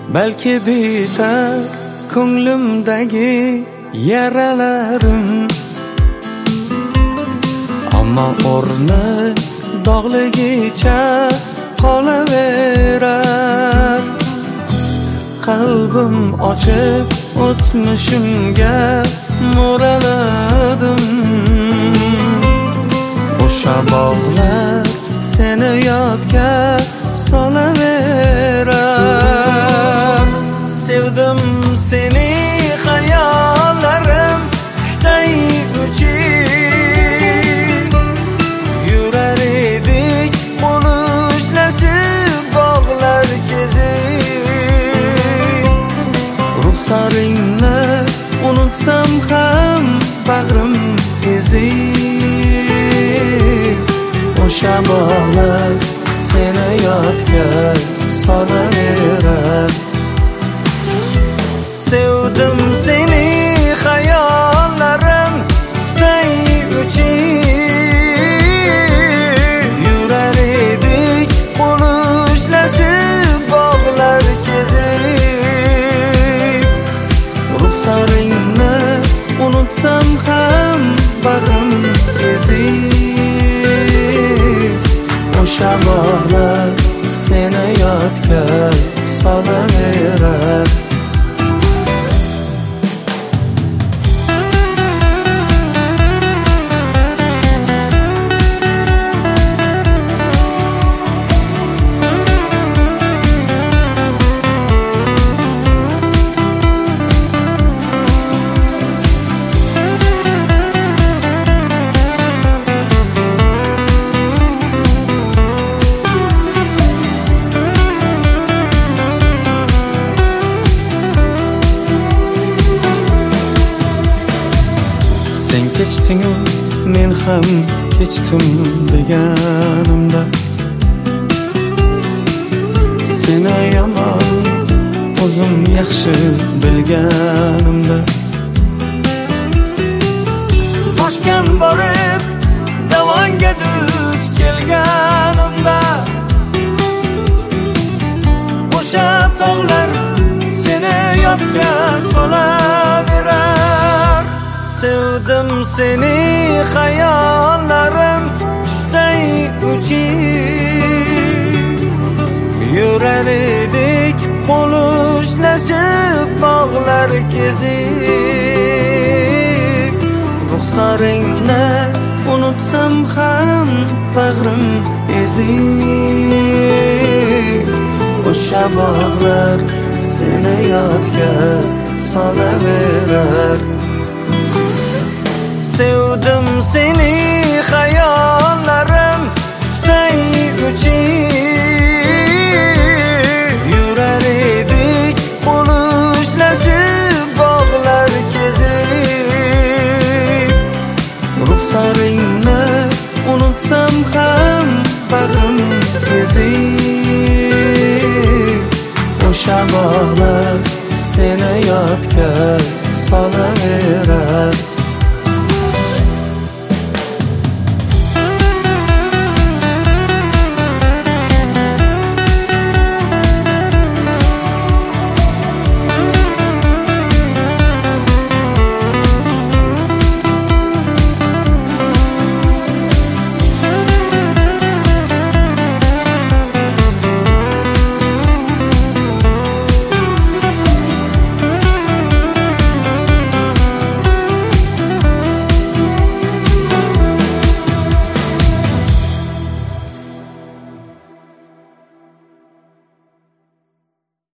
Belki biter ko'nglimdagi yaralarim, ammo o'rni dog'ligicha qolaverar. Qalbim ochib o'tmishimga mo'raladim. O'sha bog'lar seni yodga solaverar. Sevdim seni hayollarim qushday uchib, yurar edik qo'l ushlashib bog'lar kezib. Ruxsaringni unutsam ham bag'rim ezib. O'sha bog'lar seni yodga solaverar. Sevdim seni hayollarim qushday uchib, yurar edik qo'l ushlashib bog'lar kezib. Ruxsaringni unutsam ham bag'rim ezib. O'sha bog'lar seni yodga solaverar. Sen kechding-u men ham kechdim deganimda, seni yomon o'zim yaxshi bilganimda, toshgan borib davonga duch kelganimda, o'sha tog'lar seni yodga solaverar. Sevdim seni hayollarim qushday uchib, yurar edik qo'l ushlashib bog'lar kezib. Ruxsaringni unutsam ham bag'rim ezib. O'sha bog'lar seni yodga solaverar. Sevdim seni hayollarim qushday uchib, yurar edik qo'l ushlashib bog'lar kezib. Ruxsaringni unutsam ham bag'rim ezib. O'sha bog'lar seni yodga solaverar.